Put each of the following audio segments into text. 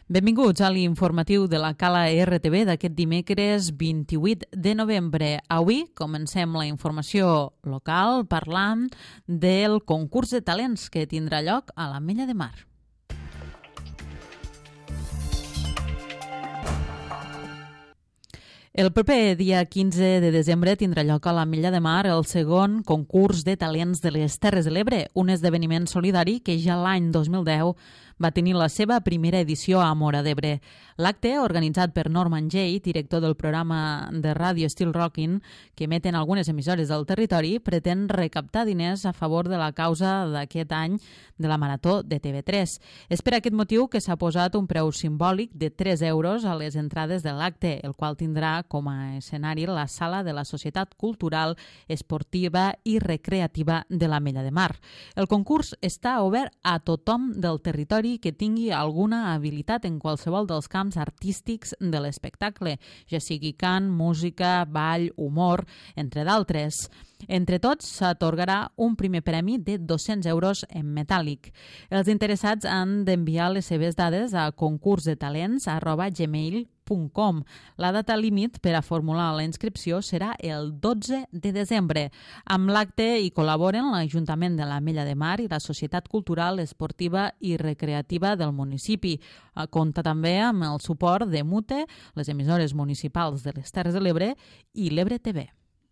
Benvinguts a l'informatiu de la Cala RTV d'aquest dimecres 28 de novembre. Avui comencem la informació local parlant del concurs de talents que tindrà lloc a l'Ametlla de Mar. El proper dia 15 de desembre tindrà lloc a l'Ametlla de Mar el segon concurs de talents de les Terres de l'Ebre, un esdeveniment solidari que ja l'any 2010 va tenir la seva primera edició a Móra d'Ebre. L'acte, organitzat per Norman Jay, director del programa de ràdio Still Rockin', que emeten algunes emissores del territori, pretén recaptar diners a favor de la causa d'aquest any de la Marató de TV3. És per aquest motiu que s'ha posat un preu simbòlic de 3 euros a les entrades de l'acte, el qual tindrà com a escenari la sala de la Societat Cultural, Esportiva i Recreativa de l'Ametlla de Mar. El concurs està obert a tothom del territori que tingui alguna habilitat en qualsevol dels camps artístics de l'espectacle, ja sigui cant, música, ball, humor, entre d'altres. Entre tots s'atorgarà un primer premi de 200 euros en metàl·lic. Els interessats han d'enviar les seves dades a concursdetalents@gmail.com. La data límit per a formular la inscripció serà el 12 de desembre. Amb l'acte hi col·laboren l'Ajuntament de l'Ametlla de Mar i la Societat Cultural, Esportiva i Recreativa del municipi. Compta també amb el suport de MUTE, les emissores municipals de les Terres de l'Ebre i l'Ebre TV.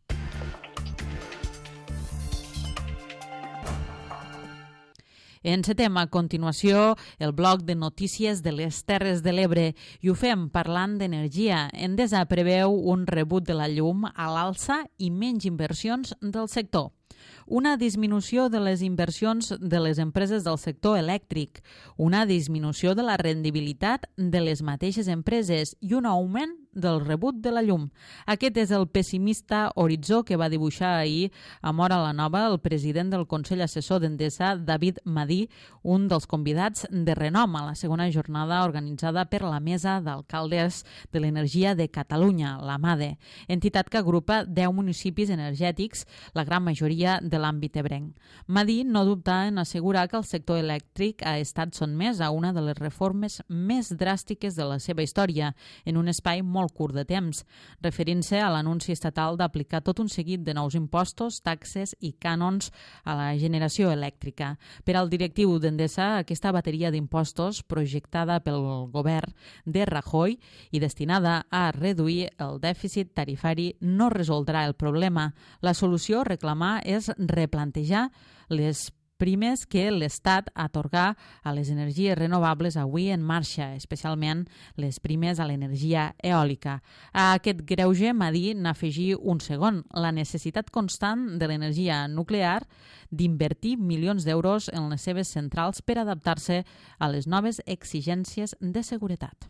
Encetem a continuació el bloc de notícies de les Terres de l'Ebre i ho fem parlant d'energia. Endesa preveu un rebut de la llum a l'alça i menys inversions del sector. Una disminució de les inversions de les empreses del sector elèctric, una disminució de la rendibilitat de les mateixes empreses i un augment del rebut de la llum. Aquest és el pessimista horitzó que va dibuixar ahir a Móra la Nova el president del Consell Assessor d'Endesa, David Madí, un dels convidats de renom a la segona jornada organitzada per la Mesa d'Alcaldes de l'Energia de Catalunya, la MADE, entitat que agrupa 10 municipis energètics, la gran majoria de l'àmbit ebrenc. Madí no dubta en assegurar que el sector elèctric ha estat sotmès a una de les reformes més dràstiques de la seva història, en un espai molt curt de temps, referint-se a l'anunci estatal d'aplicar tot un seguit de nous impostos, taxes i cànons a la generació elèctrica. Per al directiu d'Endesa, aquesta bateria d'impostos, projectada pel govern de Rajoy i destinada a reduir el dèficit tarifari, no resoldrà el problema. La solució, reclamar, és replantejar les primes que l'Estat atorga a les energies renovables avui en marxa, especialment les primes a l'energia eòlica. A aquest greuge, Madí n'afegí un segon, la necessitat constant de l'energia nuclear d'invertir milions d'euros en les seves centrals per adaptar-se a les noves exigències de seguretat.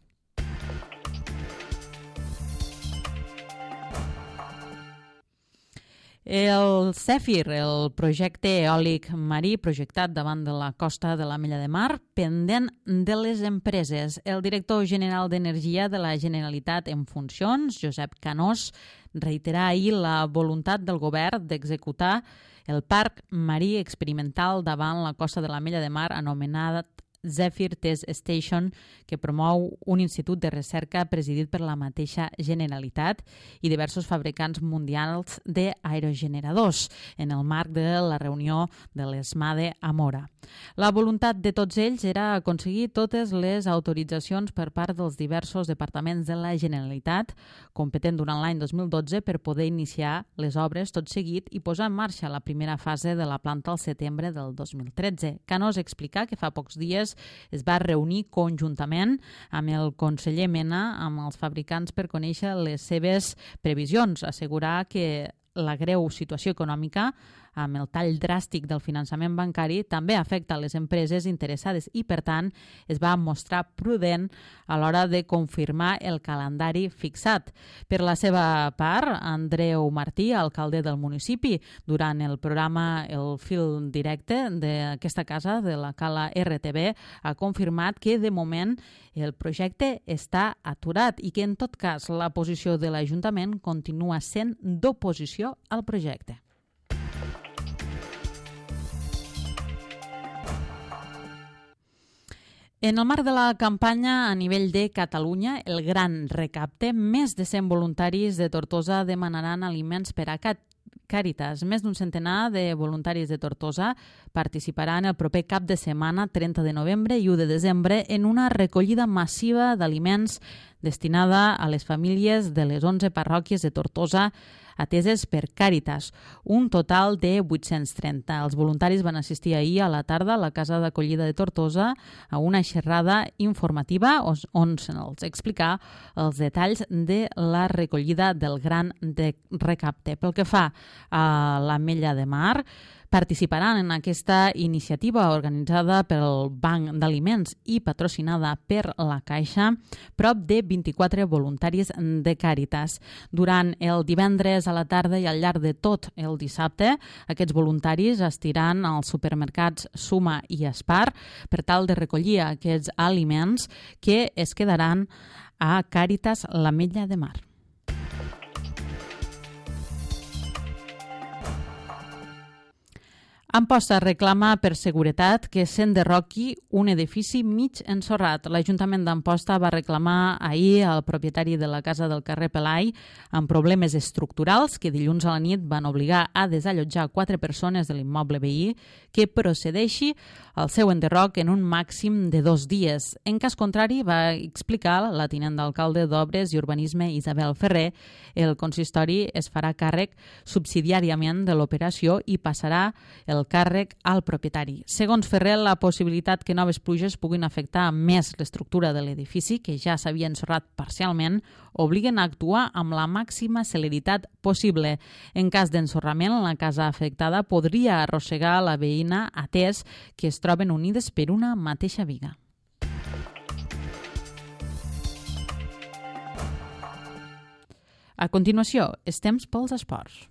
El Zèfir, el projecte eòlic marí projectat davant de la costa de l'Ametlla de Mar, pendent de les empreses. El director general d'Energia de la Generalitat en funcions, Josep Canós, reiterà ahir la voluntat del govern d'executar el parc marí experimental davant la costa de l'Ametlla de Mar anomenat Zèfir Test Station, que promou un institut de recerca presidit per la mateixa Generalitat i diversos fabricants mundials d'aerogeneradors en el marc de la reunió de l'ESMADE a Móra. La voluntat de tots ells era aconseguir totes les autoritzacions per part dels diversos departaments de la Generalitat, competent durant l'any 2012 per poder iniciar les obres tot seguit i posar en marxa la primera fase de la planta al setembre del 2013. Canós explica que fa pocs dies es va reunir conjuntament amb el conseller Mena amb els fabricants per conèixer les seves previsions, assegurar que la greu situació econòmica amb el tall dràstic del finançament bancari també afecta les empreses interessades i, per tant, es va mostrar prudent a l'hora de confirmar el calendari fixat. Per la seva part, Andreu Martí, alcalde del municipi, durant el programa El Fil Directe d'aquesta casa, de la Cala RTV, ha confirmat que, de moment, el projecte està aturat i que, en tot cas, la posició de l'Ajuntament continua sent d'oposició al projecte. En el marc de la campanya a nivell de Catalunya, el Gran Recapte, més de 100 voluntaris de Tortosa demanaran aliments per a Càritas. Més d'un centenar de voluntaris de Tortosa participaran el proper cap de setmana, 30 de novembre i 1 de desembre, en una recollida massiva d'aliments destinada a les famílies de les 11 parròquies de Tortosa ateses per Càritas, un total de 830. Els voluntaris van assistir ahir a la tarda a la Casa d'Acollida de Tortosa a una xerrada informativa on se'ls explica els detalls de la recollida del Gran Recapte. Pel que fa a l'Ametlla de Mar, participaran en aquesta iniciativa organitzada pel Banc d'Aliments i patrocinada per la Caixa prop de 24 voluntaris de Càritas. Durant el divendres a la tarda i al llarg de tot el dissabte, aquests voluntaris estiran als supermercats Suma i Espar per tal de recollir aquests aliments que es quedaran a Càritas l'Ametlla de Mar. Amposta reclama per seguretat que s'enderroqui un edifici mig ensorrat. L'Ajuntament d'Amposta va reclamar ahir al propietari de la casa del carrer Pelai amb problemes estructurals que dilluns a la nit van obligar a desallotjar 4 persones de l'immoble veí que procedeixi al seu enderroc en un màxim de 2 dies. En cas contrari, va explicar la tinent d'alcalde d'Obres i Urbanisme Isabel Ferrer, el consistori es farà càrrec subsidiàriament de l'operació i passarà el càrrec al propietari. Segons Ferrer, la possibilitat que noves pluges puguin afectar més l'estructura de l'edifici, que ja s'havia ensorrat parcialment, obliguen a actuar amb la màxima celeritat possible. En cas d'ensorrament, la casa afectada podria arrossegar la veïna atès que es troben unides per una mateixa viga. A continuació, és temps pels esports.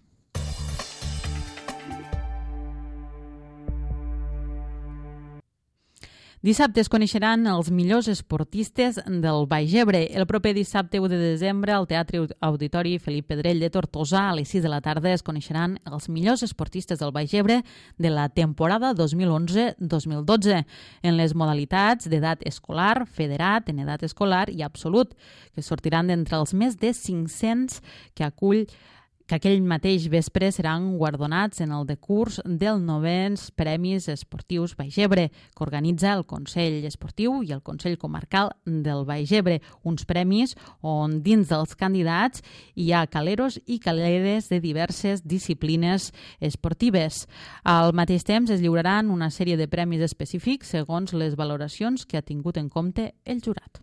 Dissabte es coneixeran els millors esportistes del Baix Ebre. El proper dissabte 1 de desembre al Teatre Auditori Felip Pedrell de Tortosa a les 6 de la tarda es coneixeran els millors esportistes del Baix Ebre de la temporada 2011-2012 en les modalitats d'edat escolar, federat, en edat escolar i absolut, que sortiran d'entre els més de 500 que aquell mateix vespre seran guardonats en el decurs del 9è Premis Esportius Baix Ebre, que organitza el Consell Esportiu i el Consell Comarcal del Baix Ebre, uns premis on dins dels candidats hi ha caleros i caleres de diverses disciplines esportives. Al mateix temps es lliuraran una sèrie de premis específics segons les valoracions que ha tingut en compte el jurat.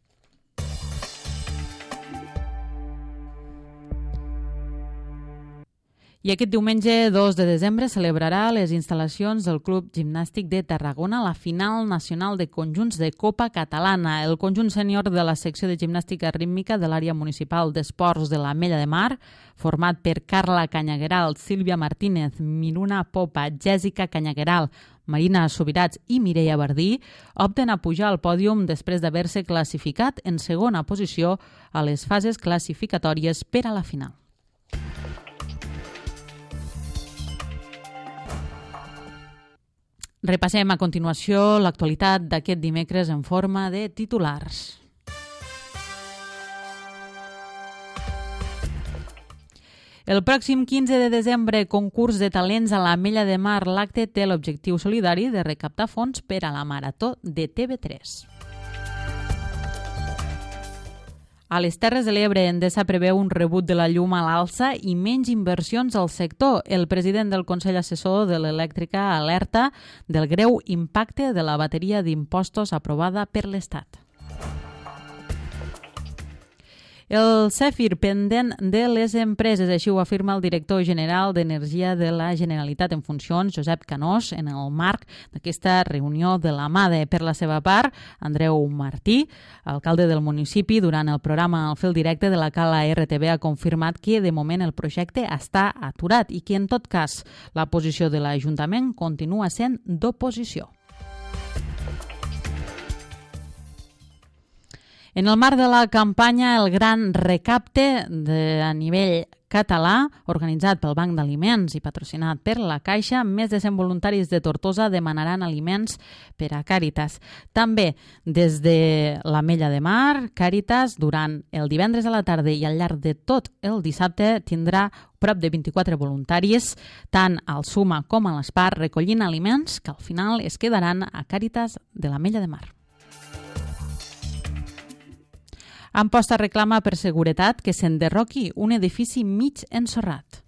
I aquest diumenge 2 de desembre celebrarà a les instal·lacions del Club Gimnàstic de Tarragona la final nacional de conjunts de Copa Catalana. El conjunt sènior de la secció de gimnàstica rítmica de l'àrea municipal d'esports de l'Ametlla de Mar, format per Carla Canyagueral, Sílvia Martínez, Miruna Popa, Jèssica Canyagueral, Marina Subirats i Mireia Bardí, opten a pujar al pòdium després d'haver-se classificat en segona posició a les fases classificatòries per a la final. Repassem a continuació l'actualitat d'aquest dimecres en forma de titulars. El pròxim 15 de desembre, concurs de talents a l'Ametlla de Mar. L'acte té l'objectiu solidari de recaptar fons per a la Marató de TV3. A les Terres de l'Ebre, Endesa preveu un rebut de la llum a l'alça i menys inversions al sector. El president del Consell Assessor de l'Elèctrica alerta del greu impacte de la bateria d'impostos aprovada per l'Estat. El CEFIR pendent de les empreses, així ho afirma el director general d'Energia de la Generalitat en funcions, Josep Canós, en el marc d'aquesta reunió de la MADE. Per la seva part, Andreu Martí, alcalde del municipi, durant el programa Al fil directe de la Cala RTV, ha confirmat que de moment el projecte està aturat i que en tot cas la posició de l'Ajuntament continua sent d'oposició. En el marc de la campanya El Gran Recapte a nivell català, organitzat pel Banc d'Aliments i patrocinat per la Caixa, més de 100 voluntaris de Tortosa demanaran aliments per a Càritas. També des de l'Ametlla de Mar, Càritas, durant el divendres a la tarda i al llarg de tot el dissabte, tindrà prop de 24 voluntaris, tant al Suma com a l'Espar, recollint aliments que al final es quedaran a Càritas de l'Ametlla de Mar. Amposta reclama per seguretat que s'enderroqui un edifici mig ensorrat.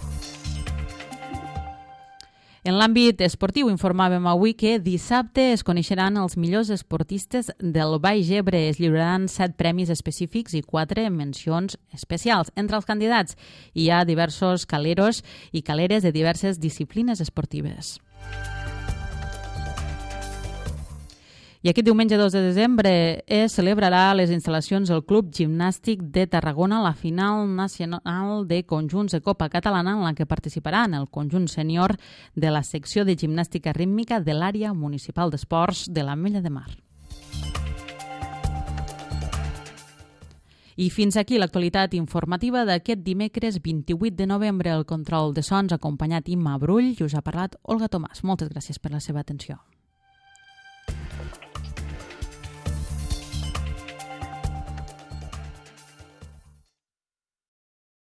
En l'àmbit esportiu informàvem avui que dissabte es coneixeran els millors esportistes del Baix Ebre. Es lliuraran 7 premis específics i 4 mencions especials. Entre els candidats hi ha diversos caleros i caleres de diverses disciplines esportives. I aquest diumenge 2 de desembre es celebrarà a les instal·lacions del Club Gimnàstic de Tarragona la final nacional de conjunts de Copa Catalana en la que participaran el conjunt sènior de la secció de gimnàstica rítmica de l'àrea municipal d'esports de l'Ametlla de Mar. I fins aquí l'actualitat informativa d'aquest dimecres 28 de novembre. El control de sons acompanyat Imma Brull i us ha parlat Olga Tomàs. Moltes gràcies per la seva atenció.